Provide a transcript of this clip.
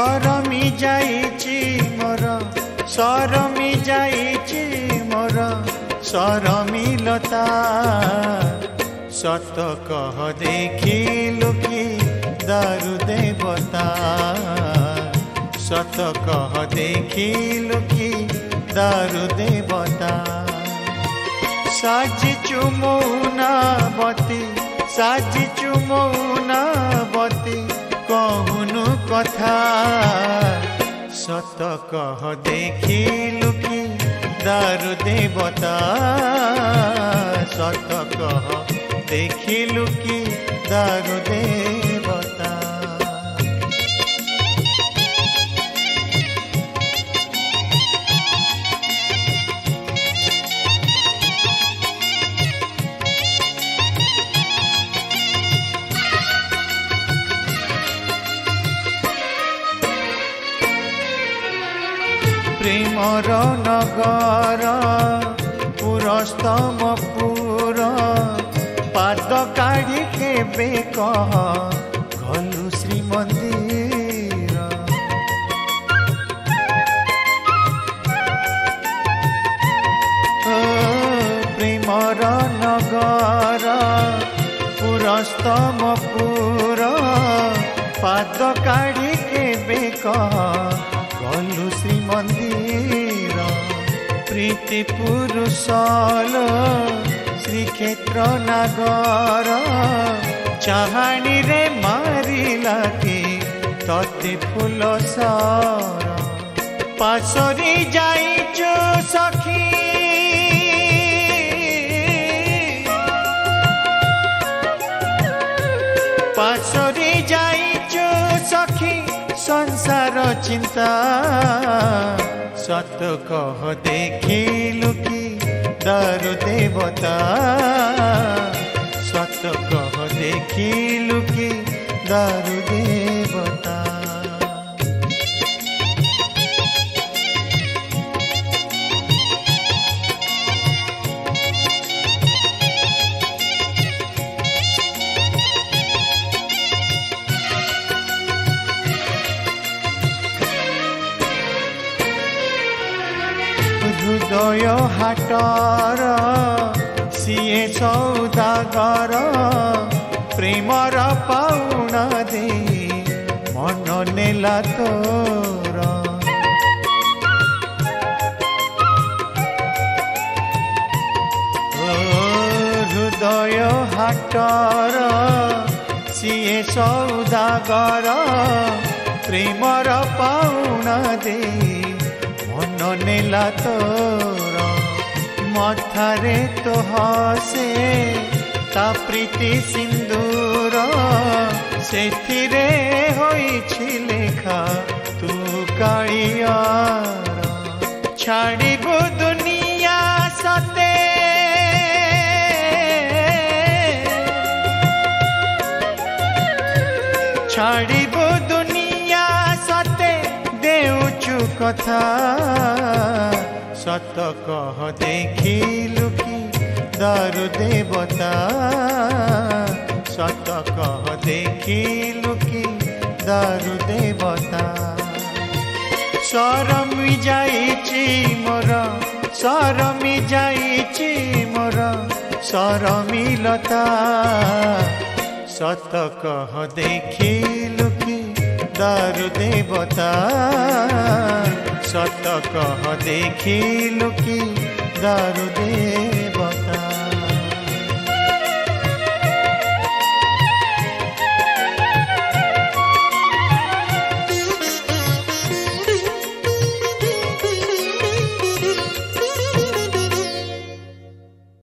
सरमी जाइछि मोर सरमी जाइछि मोर सरमिलता सत कह देखिलु कि दारु देवता सत कह देखिलु कि दारु देवता साजिचु मौनावती साजिचु मौनावती कहूनु कथा सत कह देखिलु कि दारु देवता सत कह देखिलु कि दारु देवता प्रेमर नगर पुरस्तमपुर पाद काढ़ी केबे कह गलु श्रीमंदिर प्रेमर नगर पुरस्तमपुर पाद काढ़ी केबे कह गलु श्रीमंदिर प्रीति पुरुषल श्रीक्षेत्र नागर चाहाणी रे मारिला कि तते फूल सर पासरी जाइछु सखी पासरी जाइछु सखी संसार चिंता सत कह देखिलु कि दारु देवता सत कह देखिलु कि दारु देवता हृदय हाटर सीए सौदागर प्रेमर पाउना दे मन नेला तोर हृदय हाटर सीए सौदागर प्रेमर पाउना दे मन नेला तोर मथारे तो हसे ता प्रीति सिंदूर सेथिरे होइछि लेखा तू कालियार छाड़िबु दुनिया सते छाड़िबु दुनिया सते देउछु कथा सत कह देखिलु कि दारु देवता सत कह देखिलु कि दारु देवता सरमी जाइछि मोर सरमी जाइछि मोर सरमिलता सत कह देखिलु कि दारु देवता सत कह देखिलु कि दारु देवता।